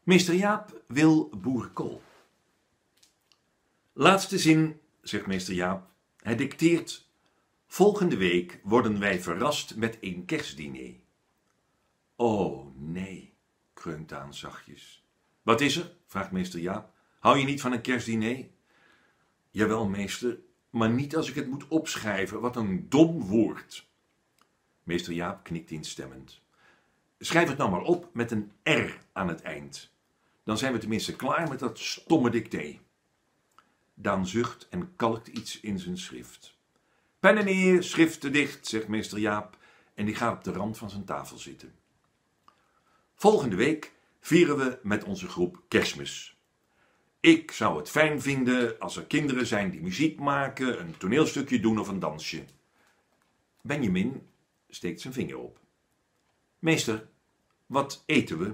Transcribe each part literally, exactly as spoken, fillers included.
Meester Jaap wil boerenkool. Laatste zin, zegt meester Jaap. Hij dicteert: volgende week worden wij verrast met een kerstdiner. Oh nee, kreunt Daan zachtjes. Wat is er? Vraagt meester Jaap. Hou je niet van een kerstdiner? Jawel, meester, maar niet als ik het moet opschrijven. Wat een dom woord. Meester Jaap knikt instemmend. Schrijf het nou maar op met een R aan het eind. Dan zijn we tenminste klaar met dat stomme dicté. Daan zucht en kalkt iets in zijn schrift. Pennen neer, schriften dicht, zegt meester Jaap, en die gaat op de rand van zijn tafel zitten. Volgende week vieren we met onze groep Kerstmis. Ik zou het fijn vinden als er kinderen zijn die muziek maken, een toneelstukje doen of een dansje. Benjamin steekt zijn vinger op. Meester, wat eten we?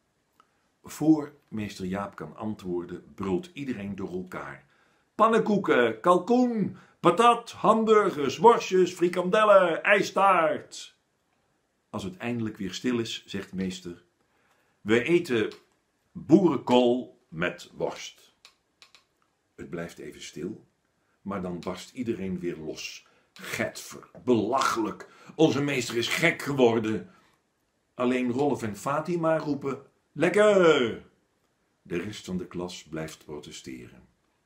Voor meester Jaap kan antwoorden, brult iedereen door elkaar. Pannenkoeken, kalkoen, patat, hamburgers, worstjes, frikandellen, ijstaart. Als het eindelijk weer stil is, zegt meester: we eten boerenkool met worst. Het blijft even stil, maar dan barst iedereen weer los. Getver, belachelijk, onze meester is gek geworden. Alleen Rolf en Fatima roepen: lekker! De rest van de klas blijft protesteren.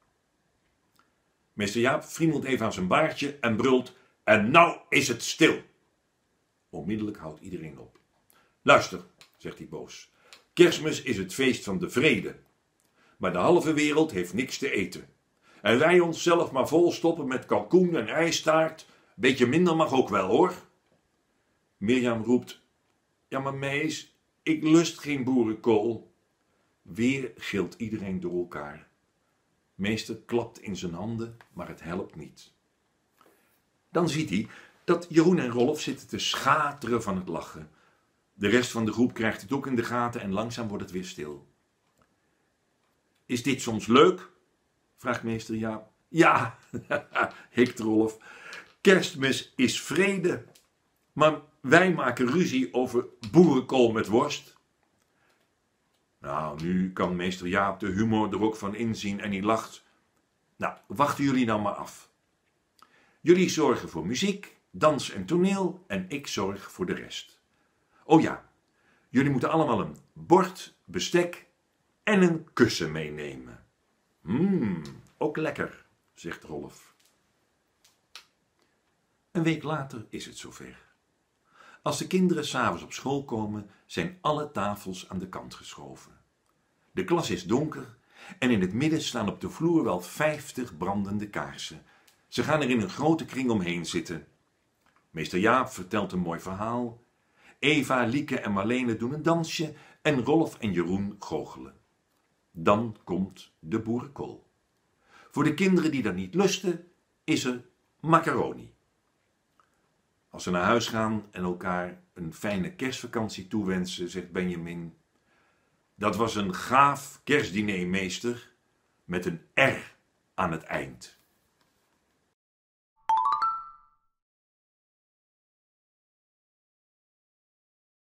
Meester Jaap friemelt even aan zijn baardje en brult: en nou is het stil. Onmiddellijk houdt iedereen op. Luister, zegt hij boos. Kerstmis is het feest van de vrede. Maar de halve wereld heeft niks te eten. En wij onszelf maar volstoppen met kalkoen en ijstaart. Beetje minder mag ook wel, hoor. Mirjam roept: ja, maar mees, ik lust geen boerenkool. Weer gilt iedereen door elkaar. Meester klapt in zijn handen, maar het helpt niet. Dan ziet hij dat Jeroen en Rolf zitten te schateren van het lachen. De rest van de groep krijgt het ook in de gaten en langzaam wordt het weer stil. Is dit soms leuk? Vraagt meester Jaap. Ja, hikt Rolf. Kerstmis is vrede. Maar wij maken ruzie over boerenkool met worst. Nou, nu kan meester Jaap de humor er ook van inzien en hij lacht. Nou, wachten jullie nou maar af. Jullie zorgen voor muziek, dans en toneel en ik zorg voor de rest. Oh ja, jullie moeten allemaal een bord, bestek en een kussen meenemen. Mmm, ook lekker, zegt Rolf. Een week later is het zover. Als de kinderen 's avonds op school komen, zijn alle tafels aan de kant geschoven. De klas is donker en in het midden staan op de vloer wel vijftig brandende kaarsen. Ze gaan er in een grote kring omheen zitten. Meester Jaap vertelt een mooi verhaal. Eva, Lieke en Marlene doen een dansje en Rolf en Jeroen goochelen. Dan komt de boerenkool. Voor de kinderen die dat niet lusten, is er macaroni. Als ze naar huis gaan en elkaar een fijne kerstvakantie toewensen, zegt Benjamin: dat was een gaaf kerstdiner, meester, met een R aan het eind.